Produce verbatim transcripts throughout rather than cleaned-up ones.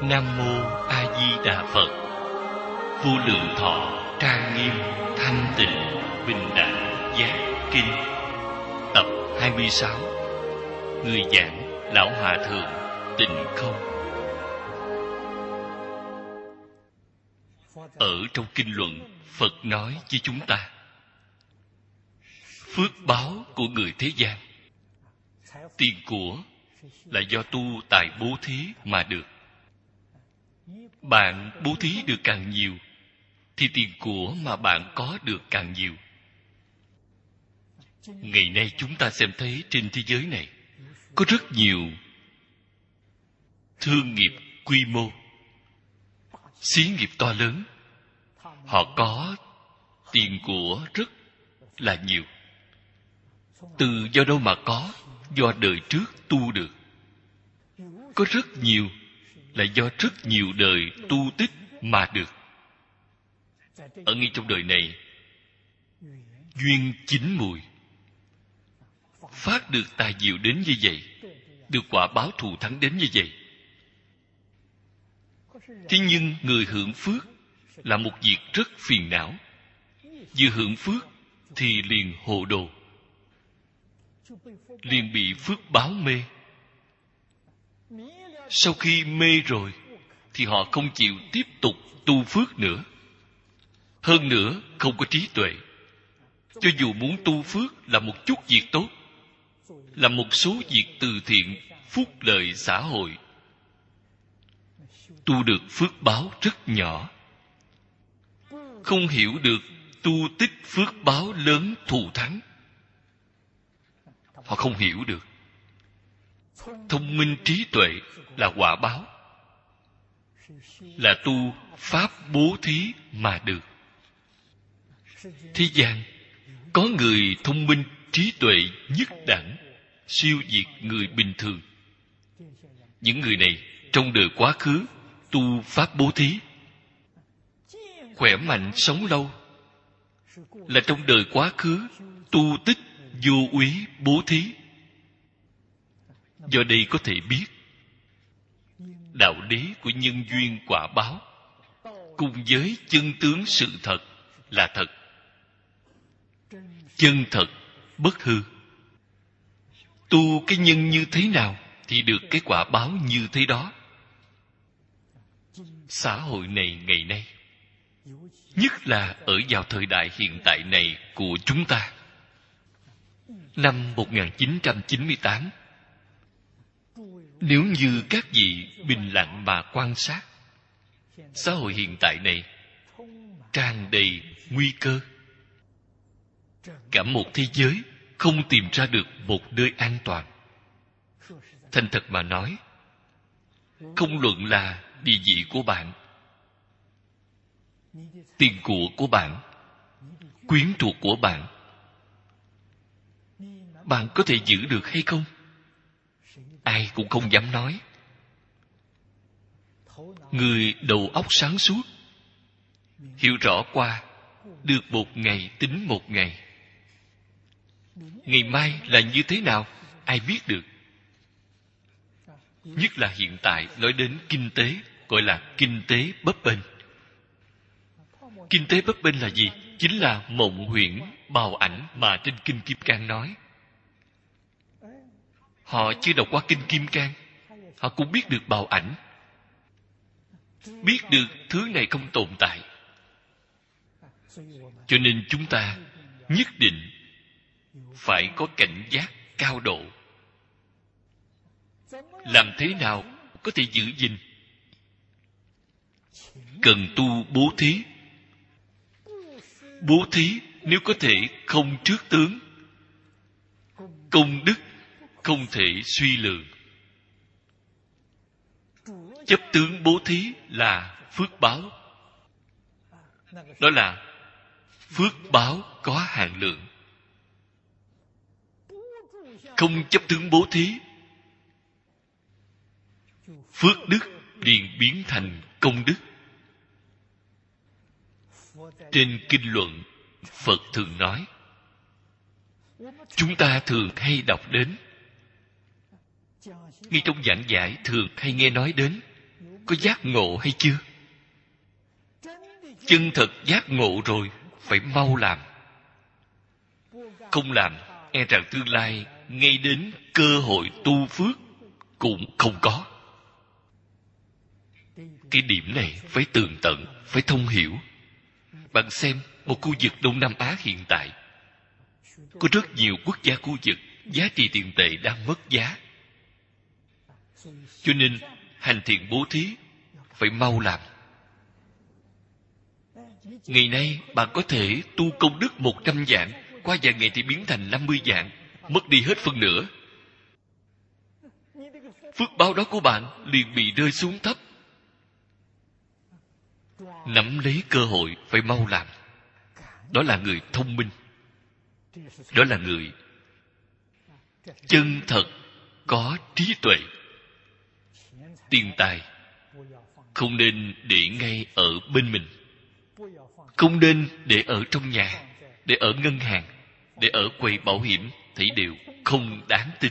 Nam Mô A Di Đà Phật. Vô lượng thọ trang nghiêm thanh tịnh bình đẳng giác kinh. Tập hai mươi sáu. Người giảng Lão Hòa Thượng Tịnh Không. Ở trong kinh luận, Phật nói với chúng ta, phước báo của người thế gian, tiền của là do tu tài bố thí mà được. Bạn bố thí được càng nhiều, thì tiền của mà bạn có được càng nhiều. Ngày nay chúng ta xem thấy trên thế giới này có rất nhiều thương nghiệp quy mô, xí nghiệp to lớn. Họ có tiền của rất là nhiều. Từ do đâu mà có? Do đời trước tu được. Có rất nhiều là do rất nhiều đời tu tích mà được. Ở ngay trong đời này, duyên chín mùi, phát được tài diệu đến như vậy, được quả báo thù thắng đến như vậy. Thế nhưng người hưởng phước là một việc rất phiền não. Vừa hưởng phước thì liền hồ đồ, liền bị phước báo mê. Sau khi mê rồi thì họ không chịu tiếp tục tu phước nữa. Hơn nữa không có trí tuệ. Cho dù muốn tu phước là một chút việc tốt, là một số việc từ thiện, phúc lợi xã hội, tu được phước báo rất nhỏ. Không hiểu được tu tích phước báo lớn thù thắng. Họ không hiểu được. Thông minh trí tuệ là quả báo, là tu pháp bố thí mà được. Thế gian có người thông minh trí tuệ nhất đẳng, siêu việt người bình thường. Những người này trong đời quá khứ tu pháp bố thí, khỏe mạnh sống lâu, là trong đời quá khứ tu tích vô úy bố thí. Do đây có thể biết đạo lý của nhân duyên quả báo cùng với chân tướng sự thật là thật, chân thật bất hư. Tu cái nhân như thế nào thì được cái quả báo như thế đó. Xã hội này ngày nay, nhất là ở vào thời đại hiện tại này của chúng ta, năm một nghìn chín trăm chín mươi tám, nếu như các vị bình lặng mà quan sát, xã hội hiện tại này tràn đầy nguy cơ. Cả một thế giới không tìm ra được một nơi an toàn. Thành thật mà nói, không luận là địa vị của bạn, tiền của của bạn, quyến thuộc của bạn, bạn có thể giữ được hay không? Ai cũng không dám nói. Người đầu óc sáng suốt, hiểu rõ qua, được một ngày tính một ngày. Ngày mai là như thế nào, ai biết được. Nhất là hiện tại nói đến kinh tế, gọi là kinh tế bấp bênh. Kinh tế bấp bênh là gì? Chính là mộng huyễn bào ảnh mà trên Kinh Kim Cang nói. Họ chưa đọc qua Kinh Kim Cang, họ cũng biết được bào ảnh, biết được thứ này không tồn tại. Cho nên chúng ta nhất định phải có cảnh giác cao độ. Làm thế nào có thể giữ gìn? Cần tu bố thí. Bố thí nếu có thể không trước tướng, công đức không thể suy lượng. Chấp tướng bố thí là phước báo. Đó là phước báo có hạn lượng. Không chấp tướng bố thí, phước đức liền biến thành công đức. Trên kinh luận, Phật thường nói, chúng ta thường hay đọc đến, ngay trong giảng giải thường hay nghe nói đến, có giác ngộ hay chưa? Chân thật giác ngộ rồi, phải mau làm. Không làm, e rằng tương lai ngay đến cơ hội tu phước cũng không có. Cái điểm này phải tường tận, phải thông hiểu. Bạn xem một khu vực Đông Nam Á hiện tại, có rất nhiều quốc gia khu vực giá trị tiền tệ đang mất giá. Cho nên hành thiện bố thí phải mau làm. Ngày nay bạn có thể tu công đức một trăm vạn, qua vài ngày thì biến thành năm mươi vạn, mất đi hết phân nửa. Phước báo đó của bạn liền bị rơi xuống thấp. Nắm lấy cơ hội phải mau làm. Đó là người thông minh. Đó là người chân thật có trí tuệ. Tiền tài không nên để ngay ở bên mình, không nên để ở trong nhà, để ở ngân hàng, để ở quầy bảo hiểm, thì đều không đáng tin.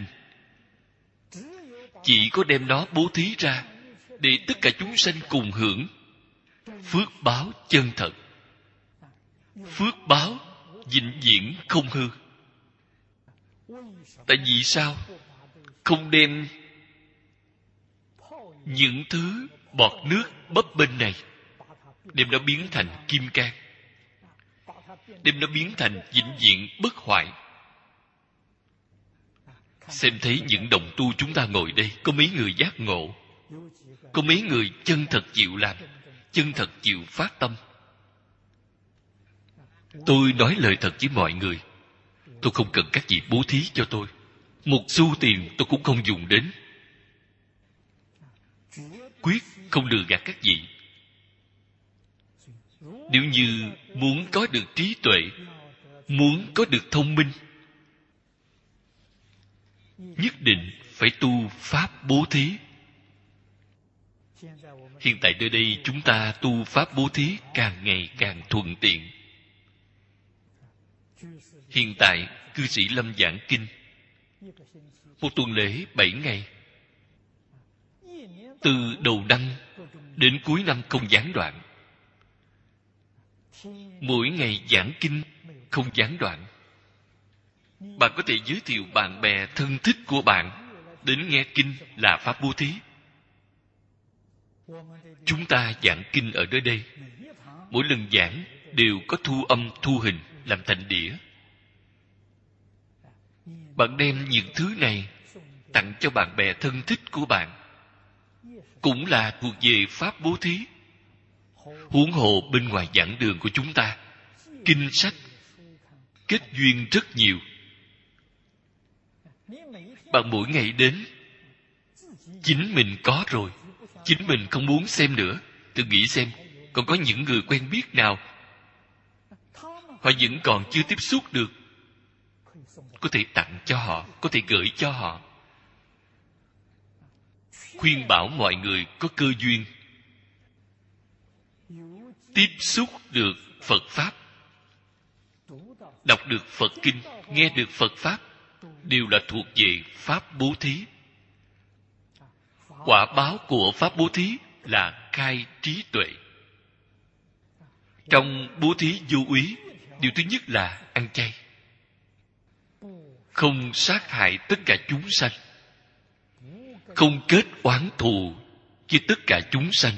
Chỉ có đem nó bố thí ra để tất cả chúng sanh cùng hưởng phước báo chân thật. Phước báo vĩnh viễn không hư. Tại vì sao không đem những thứ bọt nước bấp bênh này, đem nó biến thành kim cang, đem nó biến thành vĩnh viễn bất hoại? Xem thấy những đồng tu chúng ta ngồi đây, có mấy người giác ngộ, có mấy người chân thật chịu làm, chân thật chịu phát tâm. Tôi nói lời thật với mọi người, tôi không cần các vị bố thí cho tôi. Một xu tiền tôi cũng không dùng đến. Quyết không lừa gạt các vị. Nếu như muốn có được trí tuệ, muốn có được thông minh, nhất định phải tu pháp bố thí. Hiện tại nơi đây chúng ta tu pháp bố thí càng ngày càng thuận tiện. Hiện tại cư sĩ Lâm giảng kinh, một tuần lễ bảy ngày, từ đầu năm đến cuối năm không gián đoạn. Mỗi ngày giảng kinh không gián đoạn. Bạn có thể giới thiệu bạn bè thân thích của bạn đến nghe kinh là pháp bố thí. Chúng ta giảng kinh ở nơi đây, mỗi lần giảng đều có thu âm thu hình làm thành đĩa. Bạn đem những thứ này tặng cho bạn bè thân thích của bạn, cũng là thuộc về pháp bố thí. Huống hồ bên ngoài giảng đường của chúng ta, kinh sách kết duyên rất nhiều. Bạn mỗi ngày đến, chính mình có rồi, chính mình không muốn xem nữa. Tự nghĩ xem, còn có những người quen biết nào họ vẫn còn chưa tiếp xúc được, có thể tặng cho họ, có thể gửi cho họ. Khuyên bảo mọi người có cơ duyên tiếp xúc được Phật Pháp, đọc được Phật Kinh, nghe được Phật Pháp, đều là thuộc về Pháp bố thí. Quả báo của Pháp bố thí là khai trí tuệ. Trong bố thí vô úy, điều thứ nhất là ăn chay, không sát hại tất cả chúng sanh, không kết oán thù với tất cả chúng sanh.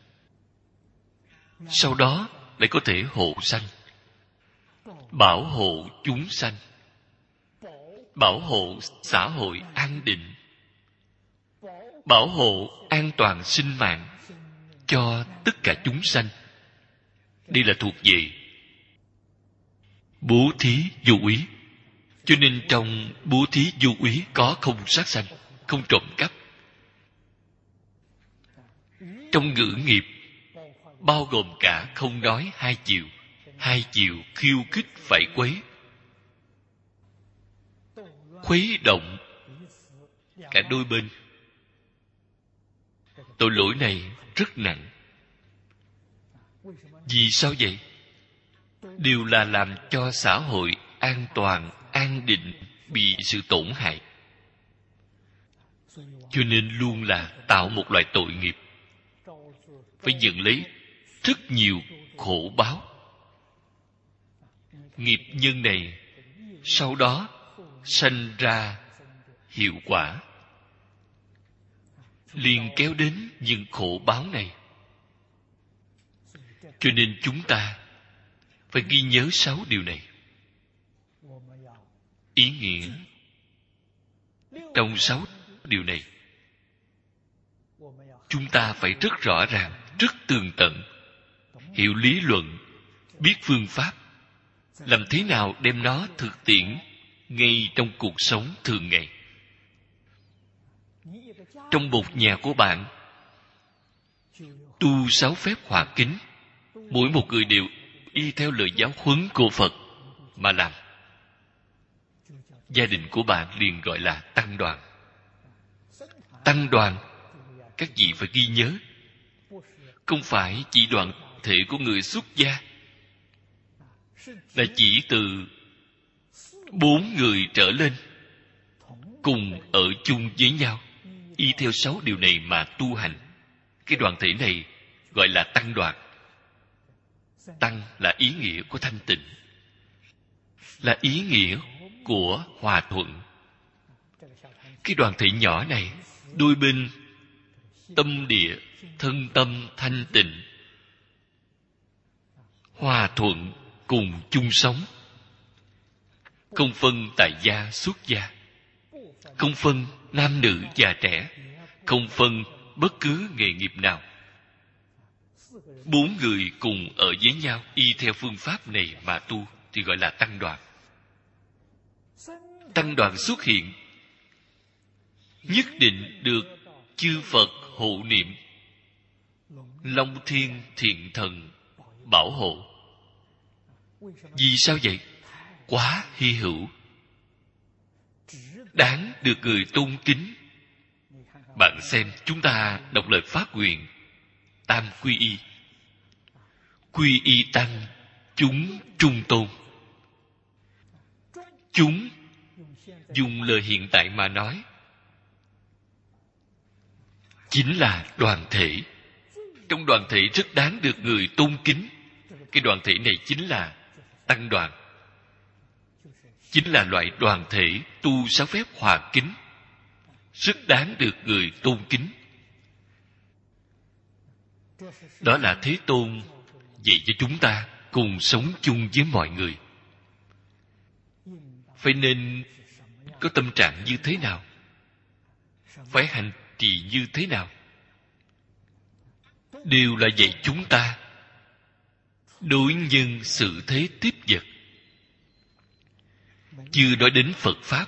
Sau đó lại có thể hộ sanh, bảo hộ chúng sanh, bảo hộ xã hội an định, bảo hộ an toàn sinh mạng cho tất cả chúng sanh. Đây là thuộc về bố thí vô úy. Cho nên trong bố thí vô úy có không sát sanh, không trộm cắp. Trong ngữ nghiệp bao gồm cả không nói hai chiều. Hai chiều khiêu khích phải quấy, khuấy động cả đôi bên. Tội lỗi này rất nặng. Vì sao vậy? Đều là làm cho xã hội an toàn, an định bị sự tổn hại. Cho nên luôn là tạo một loại tội nghiệp. phải nhận lấy rất nhiều khổ báo. Nghiệp nhân này sau đó sanh ra hiệu quả, liền kéo đến những khổ báo này. Cho nên chúng ta phải ghi nhớ sáu điều này. Ý nghĩa trong sáu điều này, chúng ta phải rất rõ ràng, rất tường tận, hiểu lý luận, biết phương pháp, làm thế nào đem nó thực tiễn ngay trong cuộc sống thường ngày. Trong một nhà của bạn tu sáu phép hòa kính, mỗi một người đều y theo lời giáo huấn của Phật mà làm. Gia đình của bạn liền gọi là tăng đoàn. Tăng đoàn, các vị phải ghi nhớ, không phải chỉ đoàn thể của người xuất gia, là chỉ từ bốn người trở lên cùng ở chung với nhau, y theo sáu điều này mà tu hành. Cái đoàn thể này gọi là tăng đoàn. Tăng là ý nghĩa của thanh tịnh, là ý nghĩa của hòa thuận. Cái đoàn thể nhỏ này, đôi bên tâm địa, thân tâm thanh tịnh, hòa thuận cùng chung sống, không phân tại gia xuất gia, không phân nam nữ già trẻ, không phân bất cứ nghề nghiệp nào. Bốn người cùng ở với nhau y theo phương pháp này mà tu thì gọi là tăng đoàn. Tăng đoàn xuất hiện nhất định được chư Phật hộ niệm, Long Thiên Thiện Thần bảo hộ. Vì sao vậy? Quá hy hữu, đáng được người tôn kính. Bạn xem, chúng ta đọc lời phát nguyện tam quy y. Quy y tăng, chúng trung tôn. Chúng, dùng lời hiện tại mà nói, chính là đoàn thể. Trong đoàn thể rất đáng được người tôn kính. Cái đoàn thể này chính là tăng đoàn, chính là loại đoàn thể tu sáu phép hòa kính, rất đáng được người tôn kính. Đó là Thế Tôn dạy cho chúng ta cùng sống chung với mọi người. Phải nên có tâm trạng như thế nào, phải hành trì như thế nào, đều là dạy chúng ta đối nhân xử thế tiếp vật. Chưa nói đến Phật Pháp.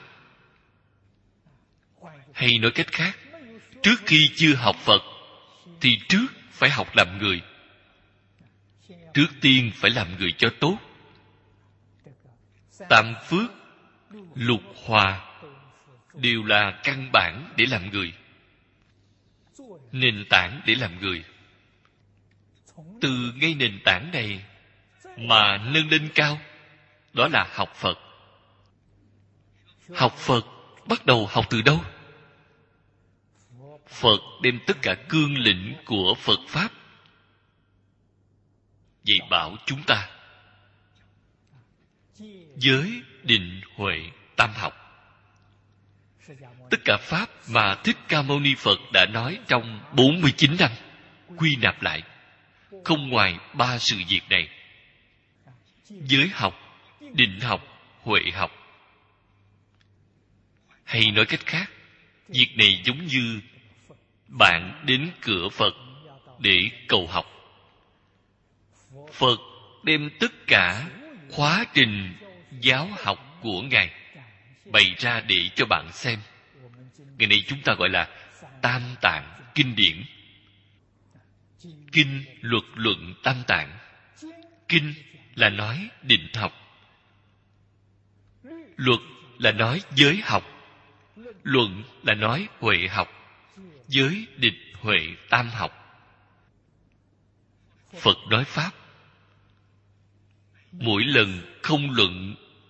Hay nói cách khác, trước khi chưa học Phật thì trước phải học làm người. Trước tiên phải làm người cho tốt. Tam phước, lục hòa đều là căn bản để làm người, nền tảng để làm người. Từ ngay nền tảng này mà nâng lên cao, đó là học Phật. Học Phật bắt đầu học từ đâu? Phật đem tất cả cương lĩnh của Phật Pháp dạy bảo chúng ta. Giới, định, huệ, tam học, tất cả Pháp mà Thích Ca Mâu Ni Phật đã nói trong bốn mươi chín năm, quy nạp lại, không ngoài ba sự việc này: giới học, định học, huệ học. Hay nói cách khác, việc này giống như bạn đến cửa Phật để cầu học. Phật đem tất cả khóa trình giáo học của Ngài bày ra để cho bạn xem. Ngày nay chúng ta gọi là Tam Tạng Kinh Điển. Kinh luật luận Tam Tạng. Kinh là nói định học, luật là nói giới học, luận là nói huệ học. Giới, định, huệ, tam học. Phật nói Pháp, mỗi lần không luận,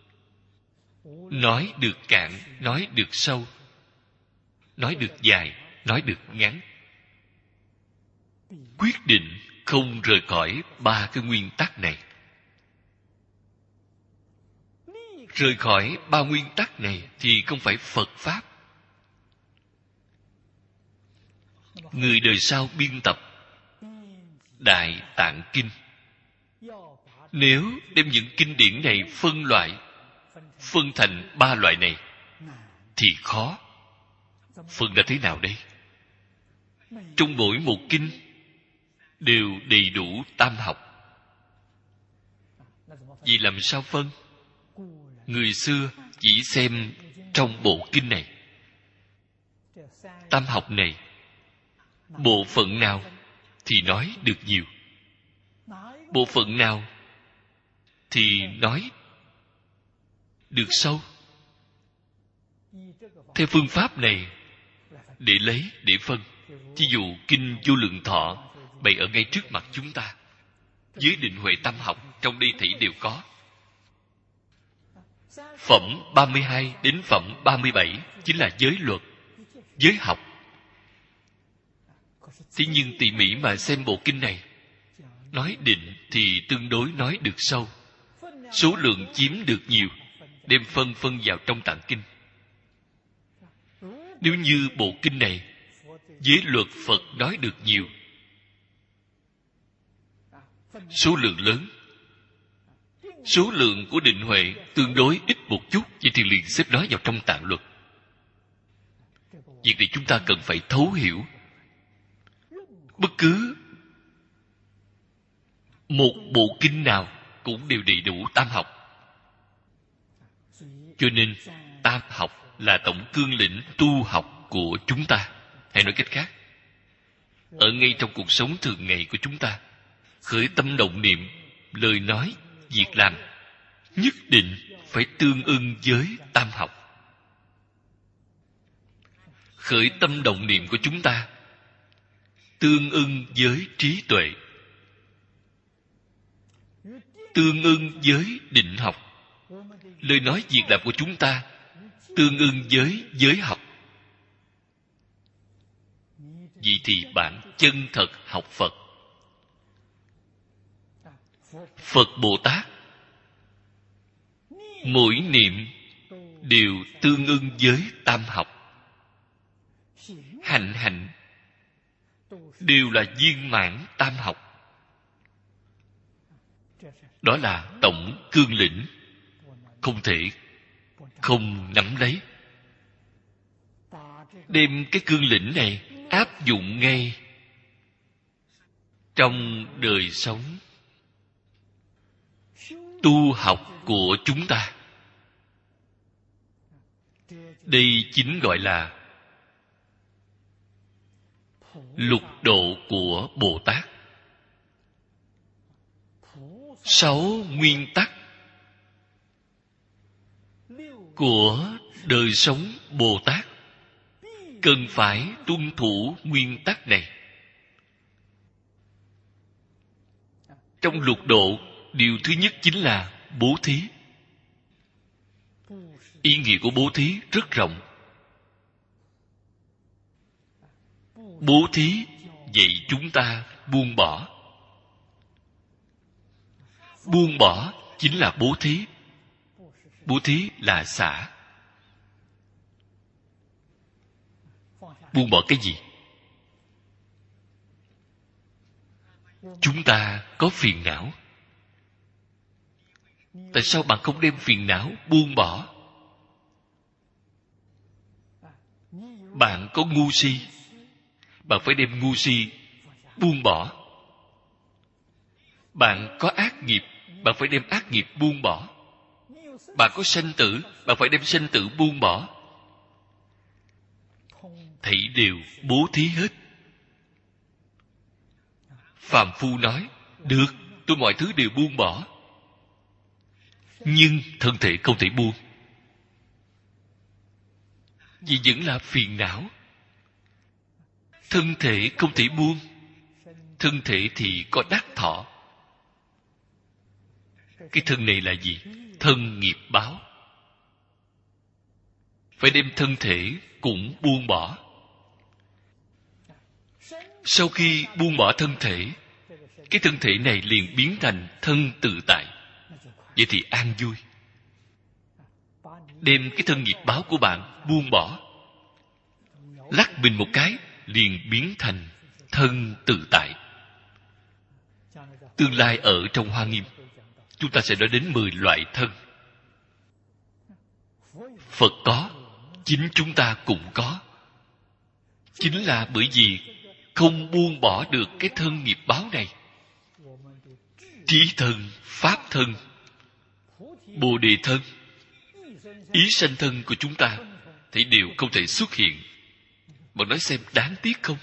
nói được cạn, nói được sâu, nói được dài, nói được ngắn. quyết định không rời khỏi ba cái nguyên tắc này. Rời khỏi ba nguyên tắc này thì không phải Phật Pháp. Người đời sau biên tập Đại Tạng Kinh, nếu đem những kinh điển này phân loại, phân thành ba loại này, thì khó. Phân ra thế nào đây? Trong mỗi một kinh đều đầy đủ tam học. Vì làm sao phân? Người xưa chỉ xem trong bộ kinh này, tam học này, bộ phận nào thì nói được nhiều, bộ phận nào thì nói được sâu. Theo phương pháp này để lấy, để phân. Ví dụ kinh Vô Lượng Thọ bày ở ngay trước mặt chúng ta, với định huệ tam học trong đây thảy đều có. Phẩm ba mươi hai đến phẩm ba mươi bảy chính là giới luật, giới học. Thế nhưng tỉ mỉ mà xem bộ kinh này, nói định thì tương đối nói được sâu, số lượng chiếm được nhiều, đem phân phân vào trong tạng kinh. Nếu như bộ kinh này giới luật Phật nói được nhiều, số lượng lớn, số lượng của định huệ tương đối ít một chút, vậy thì liền xếp nói vào trong tạng luật. Việc này chúng ta cần phải thấu hiểu. Bất cứ một bộ kinh nào cũng đều đầy đủ tam học. Cho nên tam học là tổng cương lĩnh tu học của chúng ta. Hay nói cách khác, ở ngay trong cuộc sống thường ngày của chúng ta, khởi tâm động niệm, lời nói, việc làm nhất định phải tương ưng với tam học. Khởi tâm động niệm của chúng ta tương ưng với trí tuệ, tương ưng với định học. Lời nói việc làm của chúng ta tương ưng với giới học. Vậy thì bạn chân thật học Phật. Phật Bồ Tát mỗi niệm đều tương ưng với tam học. Hành hành đều là viên mãn tam học. Đó là tổng cương lĩnh, không thể không nắm lấy. Đem cái cương lĩnh này áp dụng ngay trong đời sống tu học của chúng ta. Đây chính gọi là lục độ của Bồ Tát. Sáu nguyên tắc của đời sống Bồ Tát cần phải tuân thủ nguyên tắc này. Trong lục độ, điều thứ nhất chính là bố thí. Ý nghĩa của bố thí rất rộng. Bố thí dạy chúng ta buông bỏ. Buông bỏ chính là bố thí. Bố thí là xả. Buông bỏ cái gì? Chúng ta có phiền não. Tại sao bạn không đem phiền não buông bỏ? Bạn có ngu si, bạn phải đem ngu si buông bỏ. Bạn có ác nghiệp, bạn phải đem ác nghiệp buông bỏ. Bạn có sanh tử, bạn phải đem sanh tử buông bỏ. Thảy đều bố thí hết. Phàm phu nói, được, tôi mọi thứ đều buông bỏ. Nhưng thân thể không thể buông. Vì vẫn là phiền não. Thân thể không thể buông. Thân thể thì có đắc thọ. Cái thân này là gì? Thân nghiệp báo. Phải đem thân thể cũng buông bỏ. Sau khi buông bỏ thân thể, cái thân thể này liền biến thành thân tự tại. Vậy thì an vui. Đem cái thân nghiệp báo của bạn buông bỏ, lắc mình một cái liền biến thành thân tự tại. Tương lai ở trong Hoa Nghiêm, chúng ta sẽ nói đến mười loại thân. Phật có, chính chúng ta cũng có. Chính là bởi vì không buông bỏ được cái thân nghiệp báo này. Trí thân, pháp thân, Bồ Đề thân, ý sanh thân của chúng ta thì đều không thể xuất hiện. Bạn nói xem đáng tiếc không?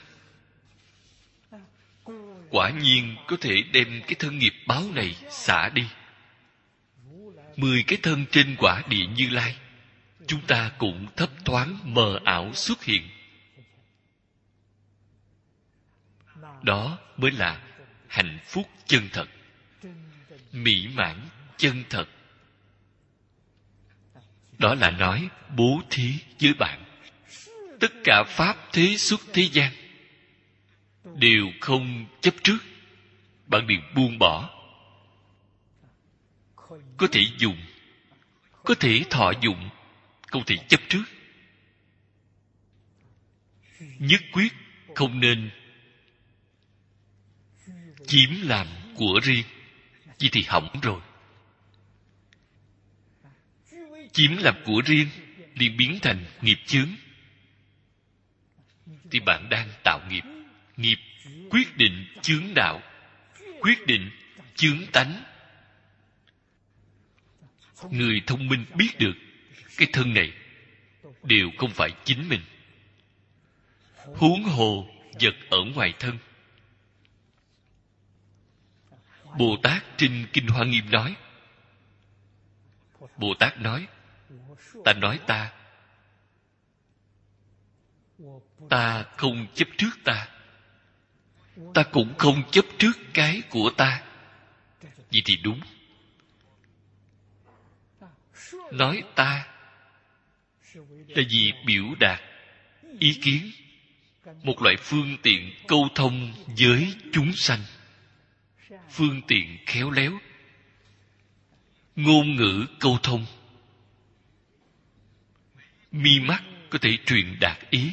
Quả nhiên có thể đem cái thân nghiệp báo này xả đi. Mười cái thân trên quả địa Như Lai, chúng ta cũng thấp thoáng mờ ảo xuất hiện. Đó mới là hạnh phúc chân thật, mỹ mãn chân thật. Đó là nói bố thí với bạn. Tất cả pháp thế xuất thế gian đều không chấp trước, bạn liền buông bỏ. Có thể dùng, có thể thọ dụng, không thể chấp trước. Nhất quyết không nên chiếm làm của riêng, vì thì hỏng rồi. Chiếm làm của riêng liền biến thành nghiệp chướng, thì bạn đang tạo nghiệp. Nghiệp quyết định chướng đạo, quyết định chướng tánh. Người thông minh biết được cái thân này đều không phải chính mình, huống hồ vật ở ngoài thân. Bồ Tát trên Kinh Hoa Nghiêm nói, Bồ Tát nói, ta nói ta, ta không chấp trước ta, ta cũng không chấp trước cái của ta. Vậy thì đúng. Nói ta là vì biểu đạt ý kiến, một loại phương tiện câu thông với chúng sanh, phương tiện khéo léo, ngôn ngữ câu thông, mi mắt có thể truyền đạt ý.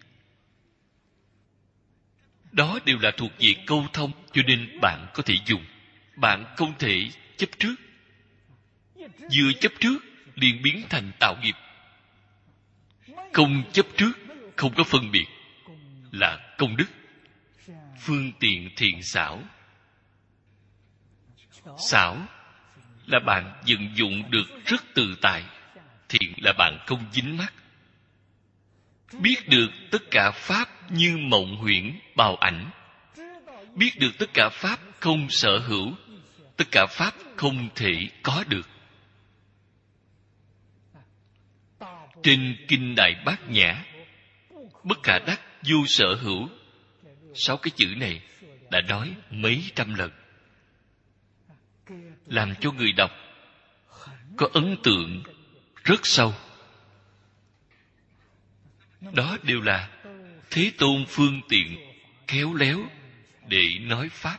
Đó đều là thuộc về câu thông, cho nên bạn có thể dùng. Bạn không thể chấp trước. Vừa chấp trước liền biến thành tạo nghiệp. Không chấp trước, không có phân biệt, là công đức. Phương tiện thiện xảo. Xảo là bạn vận dụng được rất tự tại. Thiện là bạn không dính mắc. Biết được tất cả pháp như mộng huyễn bào ảnh. Biết được tất cả pháp không sở hữu, tất cả pháp không thể có được. Trên Kinh Đại Bát Nhã, bất khả đắc vô sở hữu, sáu cái chữ này đã nói mấy trăm lần, làm cho người đọc có ấn tượng rất sâu. Đó đều là Thế Tôn phương tiện khéo léo để nói pháp.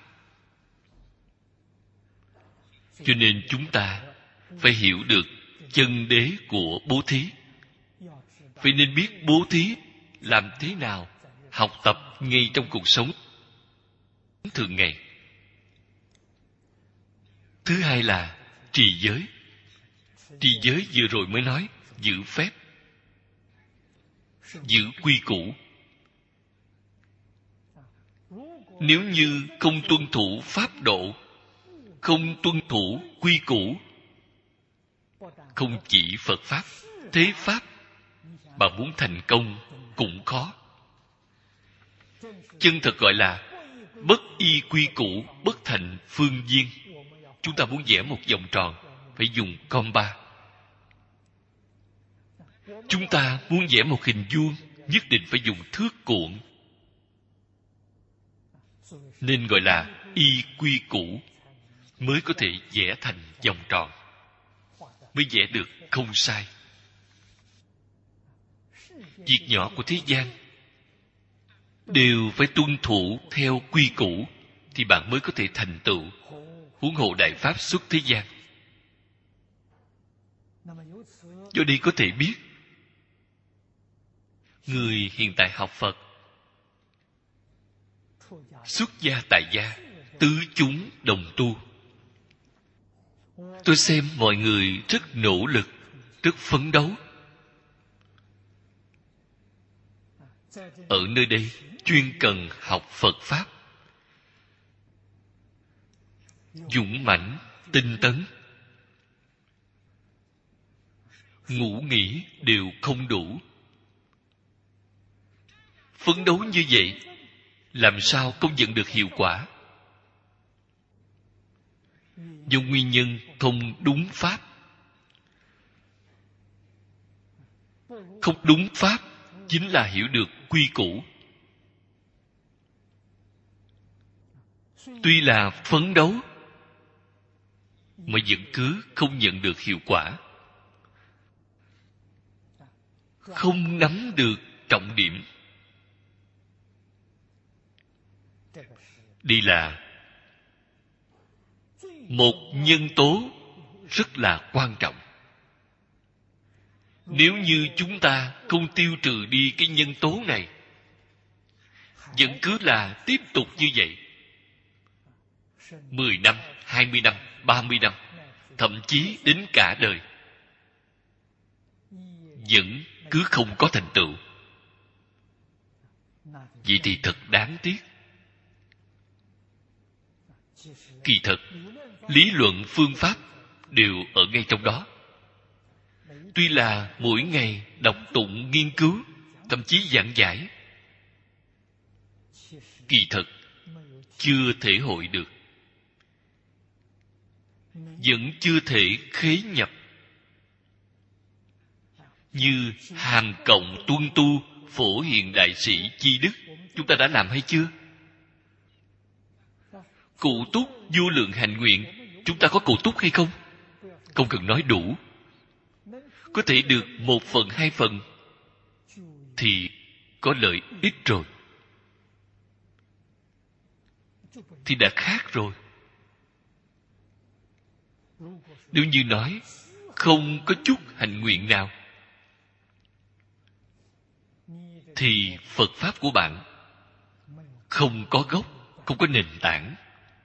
Cho nên chúng ta phải hiểu được chân đế của bố thí. Phải nên biết bố thí làm thế nào, học tập ngay trong cuộc sống thường ngày. Thứ hai là trì giới. Trì giới vừa rồi mới nói giữ phép, giữ quy củ. Nếu như không tuân thủ pháp độ, không tuân thủ quy củ, không chỉ Phật pháp, thế pháp, mà muốn thành công cũng khó. Chân thật gọi là bất y quy củ, bất thành phương viên. Chúng ta muốn vẽ một vòng tròn, phải dùng compa. Chúng ta muốn vẽ một hình vuông, nhất định phải dùng thước cuộn. Nên gọi là y quy củ, mới có thể vẽ thành vòng tròn, mới vẽ được không sai. Việc nhỏ của thế gian đều phải tuân thủ theo quy củ, thì bạn mới có thể thành tựu. Huống hộ đại pháp xuất thế gian. Do đây có thể biết, người hiện tại học Phật, xuất gia tại gia, tứ chúng đồng tu. Tôi xem mọi người rất nỗ lực, rất phấn đấu. Ở nơi đây chuyên cần học Phật Pháp, dũng mãnh, tinh tấn. Ngủ nghỉ đều không đủ. Phấn đấu như vậy, làm sao không nhận được hiệu quả? Do nguyên nhân không đúng Pháp. Không đúng Pháp chính là hiểu được quy củ. Tuy là phấn đấu, mà vẫn cứ không nhận được hiệu quả. Không nắm được trọng điểm. Đây là một nhân tố rất là quan trọng. Nếu như chúng ta không tiêu trừ đi cái nhân tố này, vẫn cứ là tiếp tục như vậy, mười năm, hai mươi năm, ba mươi năm, thậm chí đến cả đời, vẫn cứ không có thành tựu. Vậy thì thật đáng tiếc. Kỳ thật, lý luận phương pháp đều ở ngay trong đó. Tuy là mỗi ngày đọc tụng nghiên cứu, thậm chí giảng giải, kỳ thật chưa thể hội được, vẫn chưa thể khế nhập. Như Hàm Cộng Tuân Tu Phổ Hiền Đại Sĩ Chi Đức, chúng ta đã làm hay chưa? Cụ túc vô lượng hạnh nguyện, chúng ta có cụ túc hay không? Không cần nói đủ. Có thể được một phần, hai phần thì có lợi ích rồi, thì đã khác rồi. Nếu như nói không có chút hạnh nguyện nào, thì Phật Pháp của bạn không có gốc, không có nền tảng.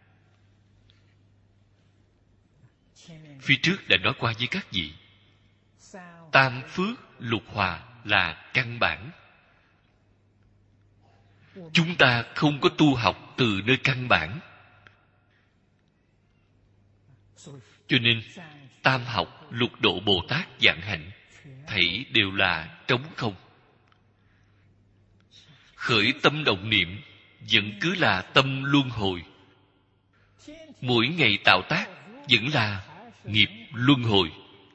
Phía trước đã nói qua với các vị, tam phước lục hòa là căn bản. Chúng ta không có tu học từ nơi căn bản, cho nên tam học lục độ Bồ Tát vạn hạnh thảy đều là trống không. Khởi tâm động niệm vẫn cứ là tâm luân hồi. Mỗi ngày tạo tác vẫn là nghiệp luân hồi.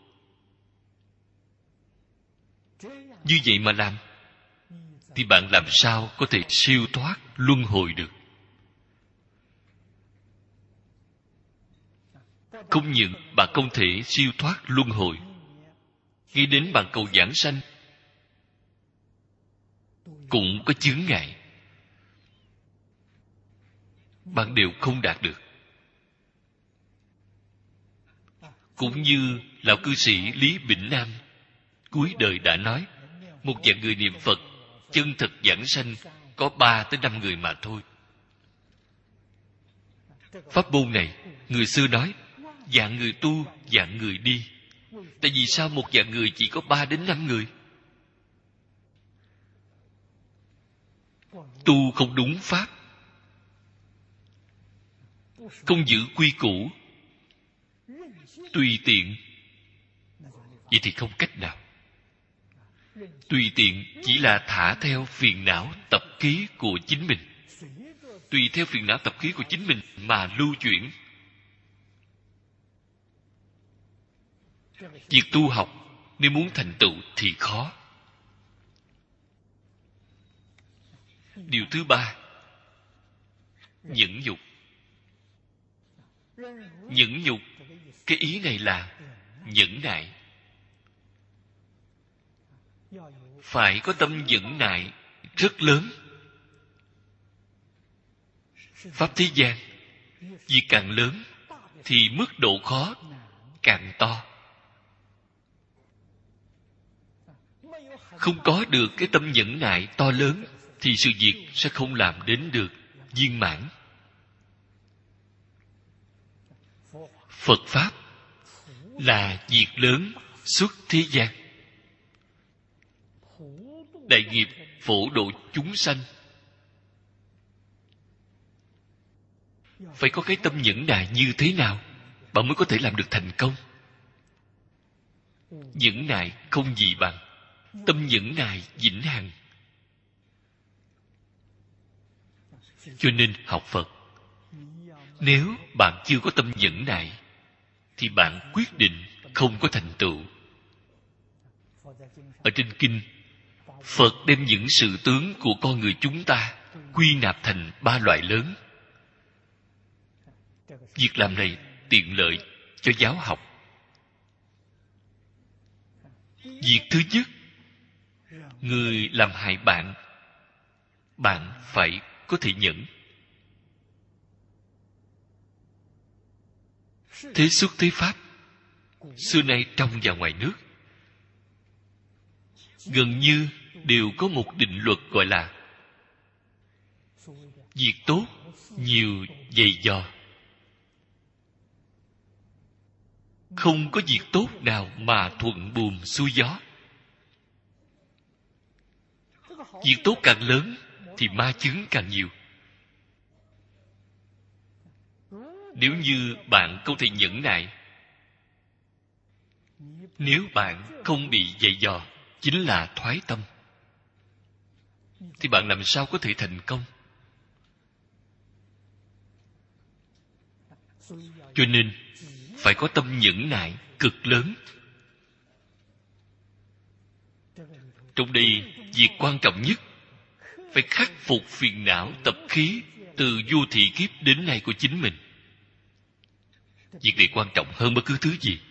Như vậy mà làm, thì bạn làm sao có thể siêu thoát luân hồi được? Không những bạn không thể siêu thoát luân hồi, nghĩ đến bạn cầu giảng sanh cũng có chướng ngại, bạn đều không đạt được. Cũng như lão cư sĩ Lý Bỉnh Nam cuối đời đã nói, một vạn người niệm Phật chân thật giảng sanh có ba tới năm người mà thôi. Pháp môn này, người xưa nói vạn người tu, vạn người đi. Tại vì sao một vạn người chỉ có ba đến năm người? Tu không đúng pháp, không giữ quy củ, tùy tiện, vậy thì không cách nào. Tùy tiện chỉ là thả theo phiền não tập khí của chính mình, tùy theo phiền não tập khí của chính mình mà lưu chuyển. Việc tu học nếu muốn thành tựu thì khó. Điều thứ ba, nhẫn nhục. Nhẫn nhục, cái ý này là nhẫn nại. Phải có tâm nhẫn nại rất lớn Pháp thế gian, việc càng lớn thì mức độ khó càng to. Không có được cái tâm nhẫn nại to lớn thì sự việc sẽ không làm đến được viên mãn. Phật Pháp là việc lớn xuất thế gian. Đại nghiệp phổ độ chúng sanh. Phải có cái tâm nhẫn nại như thế nào bạn mới có thể làm được thành công? Nhẫn nại không gì bằng tâm nhẫn nại vĩnh hằng. Cho nên học Phật, nếu bạn chưa có tâm nhẫn nại thì bạn quyết định không có thành tựu. Ở trên kinh, Phật đem những sự tướng của con người chúng ta quy nạp thành ba loại lớn. Việc làm này tiện lợi cho giáo học. Việc thứ nhất, người làm hại bạn, bạn phải có thể nhẫn. Thế xuất thế Pháp, xưa nay trong và ngoài nước, gần như đều có một định luật gọi là việc tốt nhiều dày dò. Không có việc tốt nào mà thuận buồm xuôi gió. Việc tốt càng lớn thì ma chướng càng nhiều. Nếu như bạn không thể nhẫn nại, nếu bạn không bị dày dò, chính là thoái tâm, thì bạn làm sao có thể thành công? Cho nên phải có tâm nhẫn nại cực lớn. Trong đây, việc quan trọng nhất phải khắc phục phiền não tập khí từ vô thị kiếp đến nay của chính mình. Việc này quan trọng hơn bất cứ thứ gì.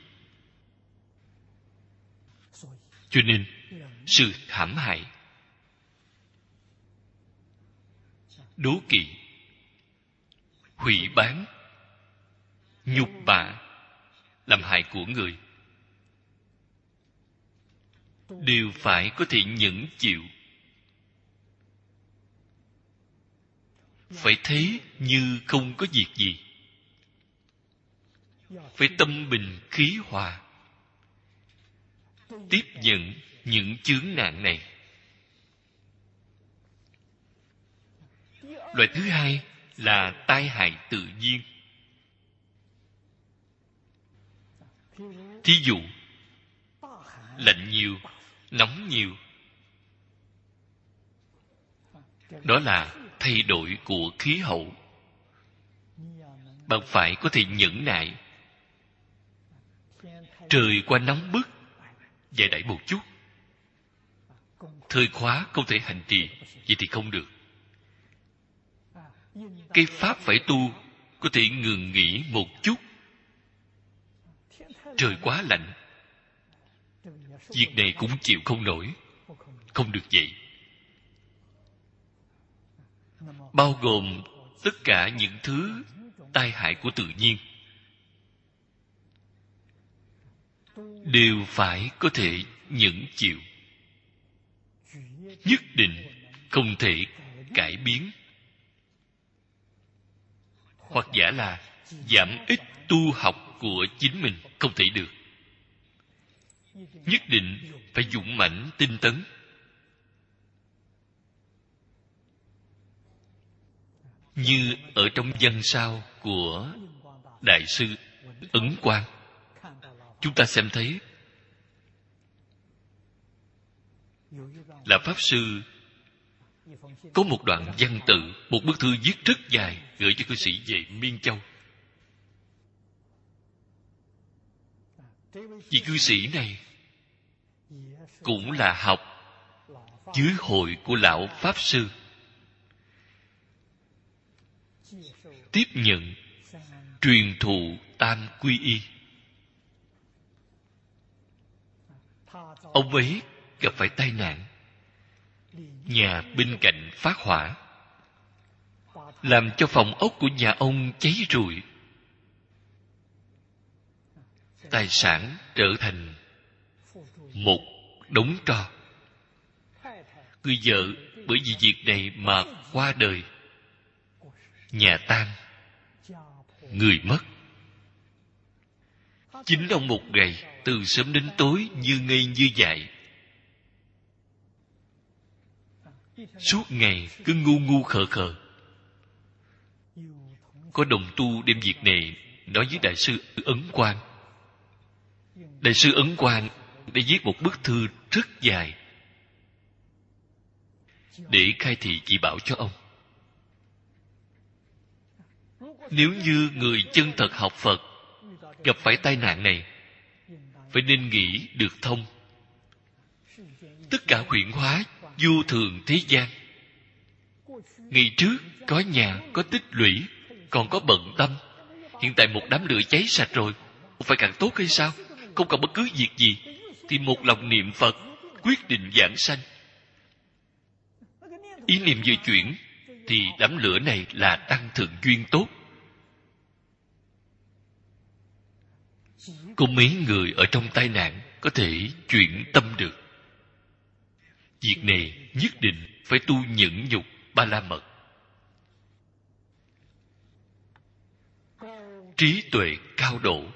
Cho nên sự hãm hại, đố kỵ, hủy bán, nhục bạ, làm hại của người đều phải có thể nhẫn chịu. Phải thấy như không có việc gì. Phải tâm bình khí hòa, tiếp nhận những chướng nạn này. Loại thứ hai là tai hại tự nhiên. Thí dụ, lạnh nhiều, nóng nhiều. Đó là thay đổi của khí hậu. Bạn phải có thể nhẫn nại. Trời qua nóng bức, giải đẩy một chút. Thời khóa không thể hành trì, vậy thì không được. Cái pháp phải tu có thể ngừng nghỉ một chút. Trời quá lạnh, việc này cũng chịu không nổi. Không được vậy. Bao gồm tất cả những thứ tai hại của tự nhiên đều phải có thể nhẫn chịu. Nhất định không thể cải biến, hoặc giả là giảm ít tu học của chính mình, không thể được. Nhất định phải dũng mãnh tinh tấn. Như ở trong văn sao của Đại sư Ấn Quang, chúng ta xem thấy là Pháp Sư có một đoạn văn tự, một bức thư viết rất dài gửi cho cư sĩ về Miên Châu. Vị cư sĩ này cũng là học dưới hội của lão Pháp Sư, tiếp nhận truyền thụ tam quy y. Ông ấy gặp phải tai nạn, nhà bên cạnh phát hỏa, làm cho phòng ốc của nhà ông cháy rụi, tài sản trở thành một đống tro. Người vợ bởi vì việc này mà qua đời, nhà tan, người mất. Chính ông một ngày từ sớm đến tối như ngây như dại, suốt ngày cứ ngu ngu khờ khờ. Có đồng tu đem việc này nói với đại sư Ấn Quang. Đại sư Ấn Quang đã viết một bức thư rất dài để khai thị chỉ bảo cho ông. Nếu như người chân thật học Phật gặp phải tai nạn này, phải nên nghĩ được thông. Tất cả huyễn hóa vô thường thế gian, ngày trước có nhà, có tích lũy, còn có bận tâm. Hiện tại một đám lửa cháy sạch rồi, không phải càng tốt hay sao? Không còn bất cứ việc gì thì một lòng niệm Phật, quyết định giảng sanh. Ý niệm vừa chuyển thì đám lửa này là tăng thượng duyên tốt. Có mấy người ở trong tai nạn có thể chuyển tâm được. Việc này nhất định phải tu nhẫn nhục ba la mật. Trí tuệ cao độ.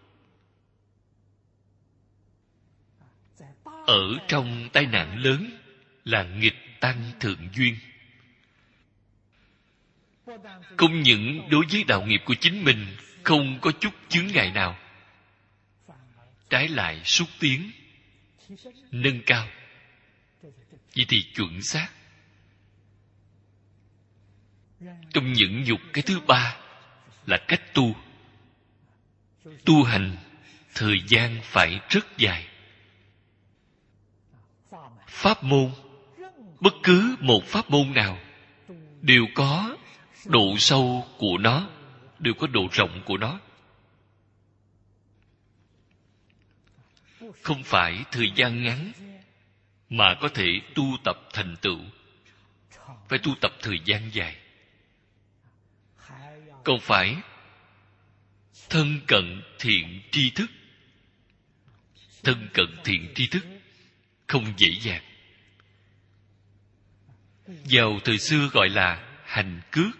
Ở trong tai nạn lớn là nghịch tăng thượng duyên. Không những đối với đạo nghiệp của chính mình không có chút chướng ngại nào, trái lại xúc tiến, nâng cao. Vậy thì chuẩn xác. Trong nhẫn nhục cái thứ ba là cách tu. Tu hành thời gian phải rất dài. Pháp môn, bất cứ một pháp môn nào đều có độ sâu của nó, đều có độ rộng của nó. Không phải thời gian ngắn mà có thể tu tập thành tựu, phải tu tập thời gian dài. Còn phải thân cận thiện tri thức. Thân cận thiện tri thức không dễ dàng. Vào thời xưa gọi là hành cước,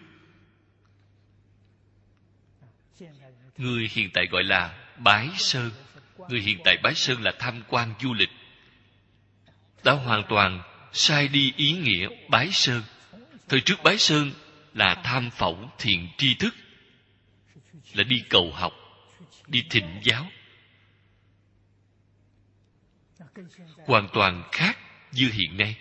người hiện tại gọi là bái sơn. Người hiện tại bái sơn là tham quan du lịch, đã hoàn toàn sai đi ý nghĩa bái sơn. Thời trước bái sơn là tham phỏng thiện tri thức, là đi cầu học, đi thỉnh giáo. Hoàn toàn khác như hiện nay.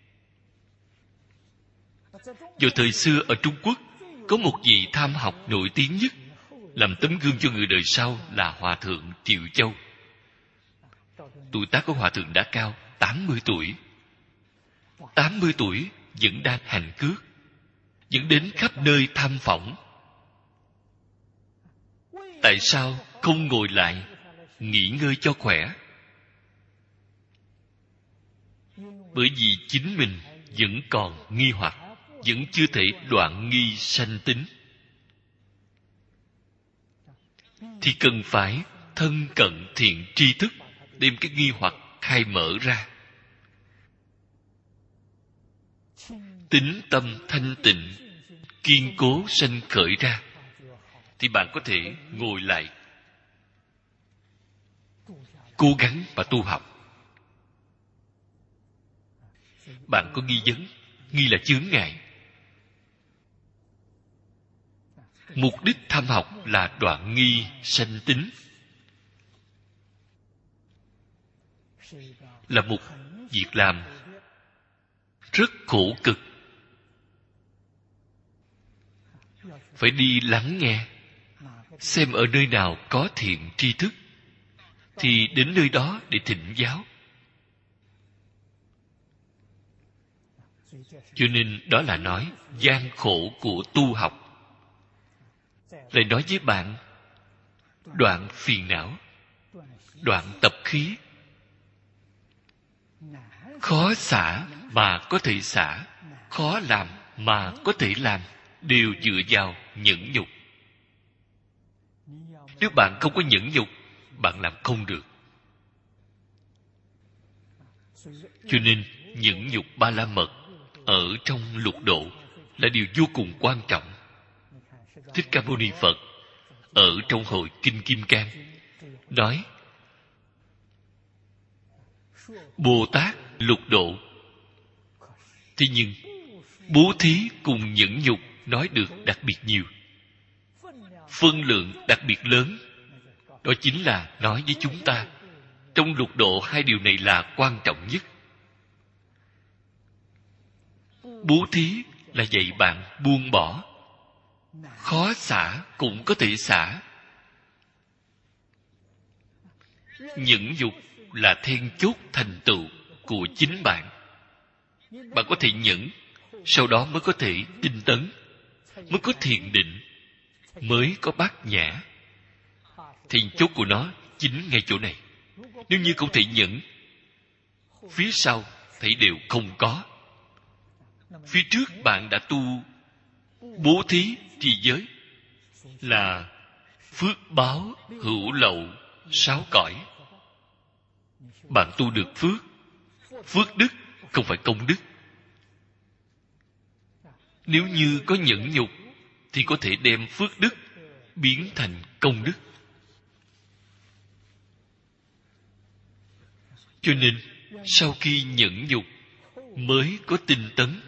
Vào thời xưa ở Trung Quốc, có một vị tham học nổi tiếng nhất, làm tấm gương cho người đời sau là Hòa thượng Triệu Châu. Tuổi tác của Hòa thượng đã cao, tám mươi tuổi. tám mươi tuổi vẫn đang hành cước, vẫn đến khắp nơi tham phỏng. Tại sao không ngồi lại nghỉ ngơi cho khỏe? Bởi vì chính mình vẫn còn nghi hoặc, vẫn chưa thể đoạn nghi sanh tính, thì cần phải thân cận thiện tri thức, đem cái nghi hoặc khai mở ra. Tính tâm thanh tịnh, kiên cố sanh khởi ra, thì bạn có thể ngồi lại, cố gắng và tu học. Bạn có nghi vấn, nghi là chướng ngại. Mục đích tham học là đoạn nghi sanh tính, là một việc làm rất khổ cực. Phải đi lắng nghe, xem ở nơi nào có thiện tri thức, thì đến nơi đó để thỉnh giáo. Cho nên đó là nói gian khổ của tu học. Lại nói với bạn, đoạn phiền não, đoạn tập khí, khó xả mà có thể xả, khó làm mà có thể làm. đều dựa vào nhẫn nhục. Nếu bạn không có nhẫn nhục, bạn làm không được. Cho nên nhẫn nhục ba la mật ở trong lục độ là điều vô cùng quan trọng. Thích Ca Mâu Ni Phật ở trong hội Kinh Kim Cang nói Bồ Tát lục độ, thế nhưng bố thí cùng nhẫn nhục nói được đặc biệt nhiều, phân lượng đặc biệt lớn. Đó chính là nói với chúng ta trong lục độ hai điều này là quan trọng nhất. Bố thí là dạy bạn buông bỏ, khó xả cũng có thể xả. Nhẫn nhục là then chốt thành tựu của chính bạn. Bạn có thể nhẫn, sau đó mới có thể tinh tấn, mới có thiền định, mới có bát nhã. Then chốt của nó chính ngay chỗ này. Nếu như không thể nhẫn, phía sau thấy đều không có. Phía trước bạn đã tu bố thí trì giới là phước báo hữu lậu sáu cõi. Bạn tu được phước, phước đức không phải công đức. Nếu như có nhẫn nhục thì có thể đem phước đức biến thành công đức. Cho nên sau khi nhẫn nhục mới có tinh tấn.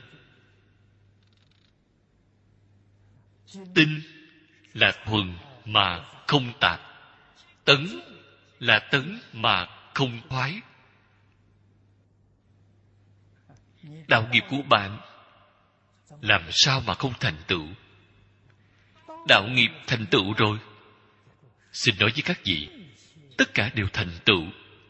Tinh là thuần mà không tạp, tấn là tấn mà không thoái. Đạo nghiệp của bạn làm sao mà không thành tựu? Đạo nghiệp thành tựu rồi, xin nói với các vị, tất cả đều thành tựu.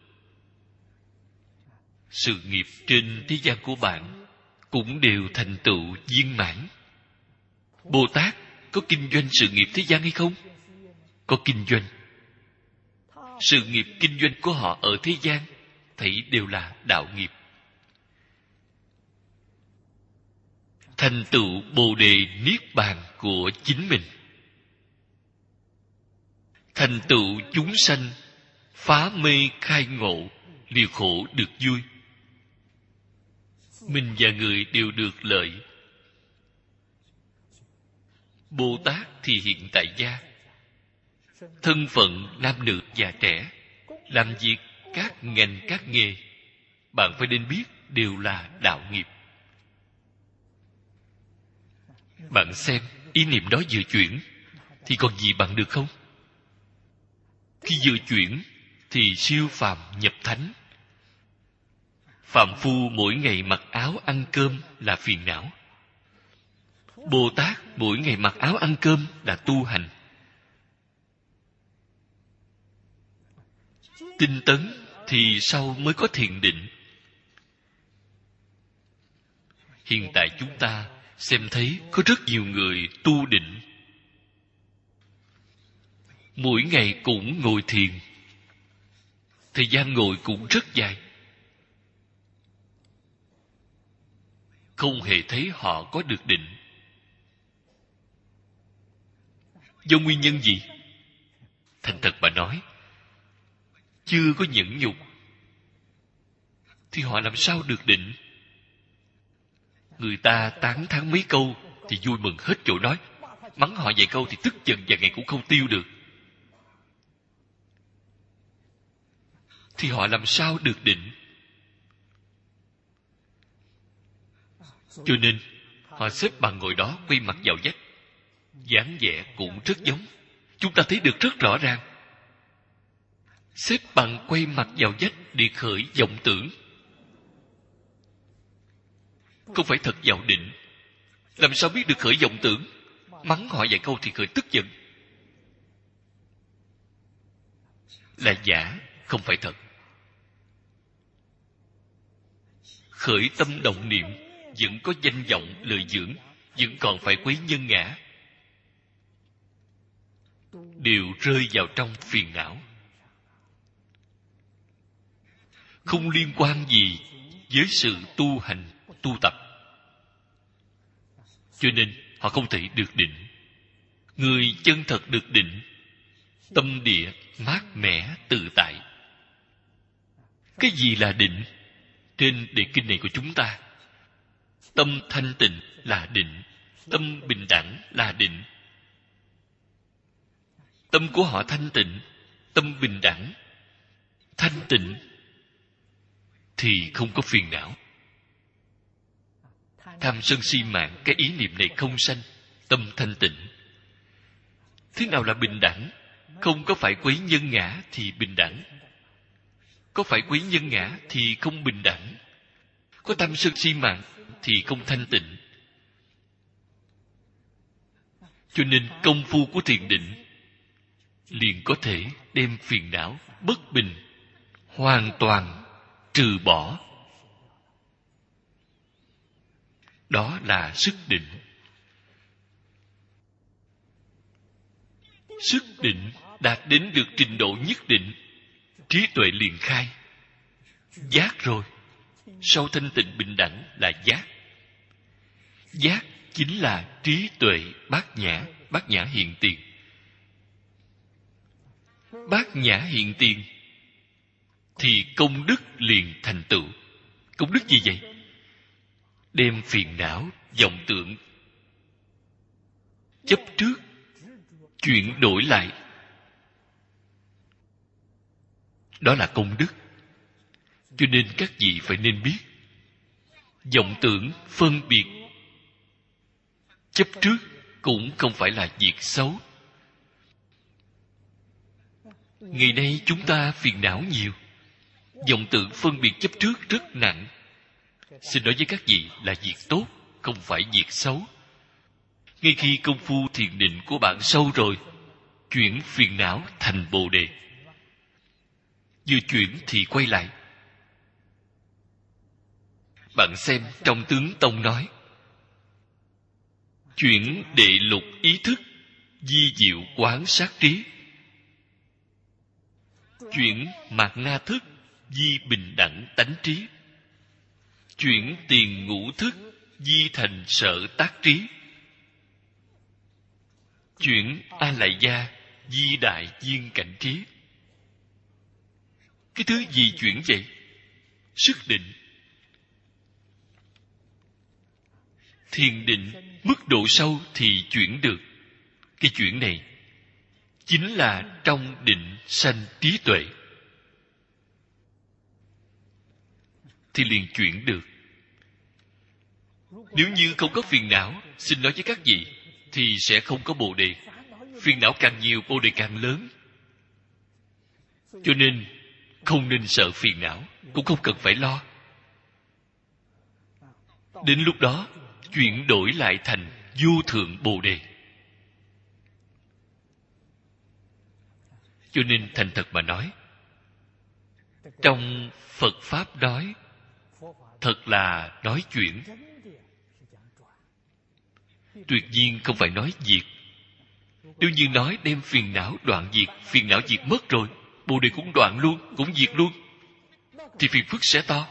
Sự nghiệp trên thế gian của bạn cũng đều thành tựu viên mãn. Bồ Tát có kinh doanh sự nghiệp thế gian hay không? Có kinh doanh. Sự nghiệp kinh doanh của họ ở thế gian thấy đều là đạo nghiệp. Thành tựu Bồ Đề Niết Bàn của chính mình. Thành tựu chúng sanh phá mê khai ngộ, liều khổ được vui. Mình và người đều được lợi. Bồ Tát thì hiện tại gia, thân phận nam nữ già trẻ, làm việc các ngành các nghề, bạn phải nên biết đều là đạo nghiệp. Bạn xem ý niệm đó vừa chuyển thì còn gì bằng được không? Khi vừa chuyển thì siêu phàm nhập thánh. Phạm phu mỗi ngày mặc áo ăn cơm là phiền não. Bồ Tát mỗi ngày mặc áo ăn cơm là tu hành. Tinh tấn thì sau mới có thiền định. Hiện tại chúng ta xem thấy có rất nhiều người tu định, mỗi ngày cũng ngồi thiền, thời gian ngồi cũng rất dài, không hề thấy họ có được định. Do nguyên nhân gì? Thành thật mà nói, chưa có nhẫn nhục thì họ làm sao được định? Người ta tán thán mấy câu thì vui mừng hết chỗ nói, mắng họ vài câu thì tức giận vài ngày cũng không tiêu được. Thì họ làm sao được định? Cho nên họ xếp bằng ngồi đó quay mặt vào vách, dáng vẻ cũng rất giống. Chúng ta thấy được rất rõ ràng. Xếp bằng quay mặt vào vách để khởi vọng tưởng, không phải thật vào định. Làm sao biết được khởi vọng tưởng? Mắng họ vài câu thì khởi tức giận, là giả, không phải thật. Khởi tâm động niệm vẫn có danh vọng lợi dưỡng, vẫn còn phải quấy nhân ngã, đều rơi vào trong phiền não, không liên quan gì với sự tu hành, tu tập. Cho nên họ không thể được định. Người chân thật được định, tâm địa mát mẻ tự tại. Cái gì là định? Trên đề kinh này của chúng ta, tâm thanh tịnh là định, tâm bình đẳng là định. Tâm của họ thanh tịnh, tâm bình đẳng, thanh tịnh, thì không có phiền não. Tham sân si mạng, cái ý niệm này không sanh, tâm thanh tịnh. Thế nào là bình đẳng? Không có phải quấy nhân ngã thì bình đẳng, có phải quấy nhân ngã thì không bình đẳng. Có tham sân si mạng thì không thanh tịnh. Cho nên công phu của thiền định liền có thể đem phiền não bất bình hoàn toàn trừ bỏ. Đó là sức định. Sức định đạt đến được trình độ nhất định, trí tuệ liền khai. Giác rồi. Sau thanh tịnh bình đẳng là giác. Giác chính là trí tuệ bát nhã, bát nhã hiện tiền. Bát nhã hiện tiền thì công đức liền thành tựu. Công đức gì vậy? Đem phiền não, vọng tưởng, chấp trước chuyển đổi lại. Đó là công đức. Cho nên các vị phải nên biết, vọng tưởng, phân biệt, chấp trước cũng không phải là việc xấu. Ngày nay chúng ta phiền não nhiều, vọng tưởng phân biệt chấp trước rất nặng. Xin nói với các vị là việc tốt, không phải việc xấu. Ngay khi công phu thiền định của bạn sâu rồi, chuyển phiền não thành bồ đề. Vừa chuyển thì quay lại. Bạn xem trong Tướng Tông nói, chuyển đệ lục ý thức, di diệu quán sát trí. Chuyển mạt na thức, di bình đẳng tánh trí. Chuyển tiền ngũ thức, di thành sở tác trí. Chuyển a lại gia, di đại duyên cảnh trí. Cái thứ gì chuyển vậy? Sức định. Thiền định mức độ sâu thì chuyển được. Cái chuyển này chính là trong định sanh trí tuệ, thì liền chuyển được. Nếu như không có phiền não, xin nói với các vị, thì sẽ không có bồ đề. Phiền não càng nhiều, bồ đề càng lớn. Cho nên không nên sợ phiền não, cũng không cần phải lo. Đến lúc đó chuyển đổi lại thành vô thượng bồ đề. Cho nên thành thật mà nói, trong Phật Pháp nói, thật là nói chuyển. Tuyệt nhiên không phải nói diệt. Nếu như nói đem phiền não đoạn diệt, phiền não diệt mất rồi, bồ đề cũng đoạn luôn, cũng diệt luôn, thì phiền phức sẽ to.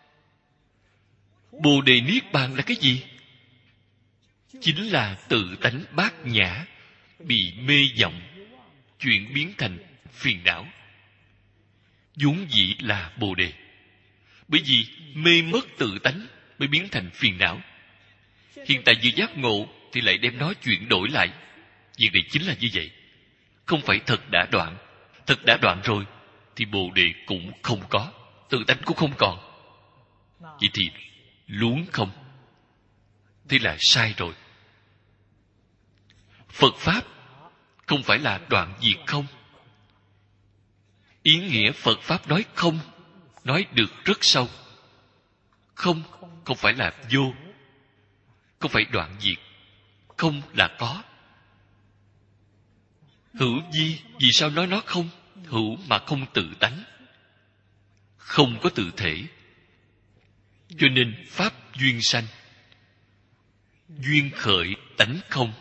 Bồ đề niết bàn là cái gì? Chính là tự tánh bát nhã bị mê vọng chuyển biến thành phiền não. Vốn dĩ là bồ đề, bởi vì mê mất tự tánh mới biến thành phiền não. Hiện tại vừa giác ngộ thì lại đem nó chuyển đổi lại. Việc này chính là như vậy. Không phải thật đã đoạn. Thật đã đoạn rồi thì bồ đề cũng không có, tự tánh cũng không còn. Vậy thì luống không. Thế là sai rồi. Phật Pháp không phải là đoạn diệt không. Ý nghĩa Phật Pháp nói không, nói được rất sâu. Không không phải là vô, không phải đoạn diệt. Không là có. Hữu vi, vì sao nói nó không? Hữu mà không tự tánh, không có tự thể. Cho nên Pháp duyên sanh, duyên khởi tánh không.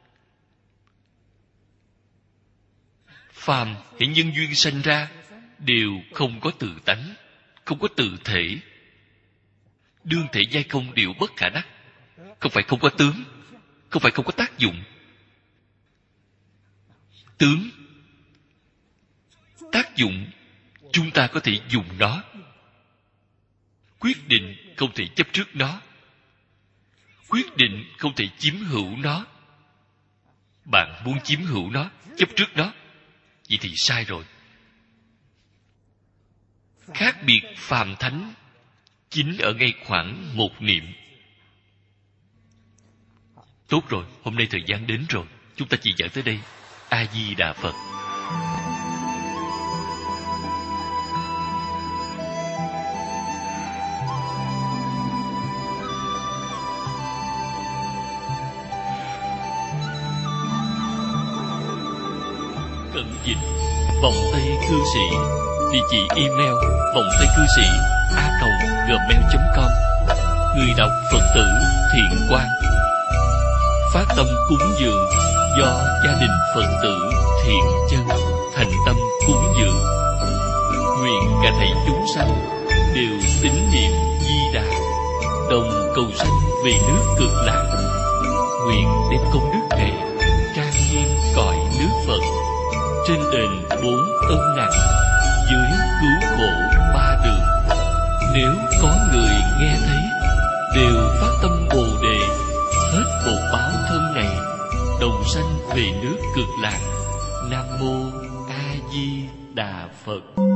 Phàm hệ nhân duyên sanh ra đều không có tự tánh, không có tự thể. Đương thể giai không đều bất khả đắc. Không phải không có tướng, không phải không có tác dụng. Tướng, tác dụng, chúng ta có thể dùng nó. Quyết định không thể chấp trước nó. Quyết định không thể chiếm hữu nó. Bạn muốn chiếm hữu nó, chấp trước nó, vậy thì sai rồi. Khác biệt phàm thánh chính ở ngay khoảng một niệm. Tốt rồi, hôm nay thời gian đến rồi, chúng ta chỉ giảng tới đây. A Di Đà Phật. Cận dịch vòng tay cư sĩ. Địa chỉ email vòng tay cư sĩ a còng gmail chấm com. Người đọc Phật tử Thiện Quang. Phát tâm cúng dường do gia đình Phật tử Thiện Chân thành tâm cúng dường. Nguyện cả thảy chúng sanh đều tín niệm Di Đà, đồng cầu sanh về nước Cực Lạc. Nguyện đem công đức này trang nghiêm cõi nước Phật, trên đền bốn ân nặng, dưới cứu khổ ba đường. Nếu có người nghe thấy, đều phát tâm Bồ Đề, hết bột báo thân này, đồng sanh về nước Cực Lạc. Nam mô A Di Đà Phật.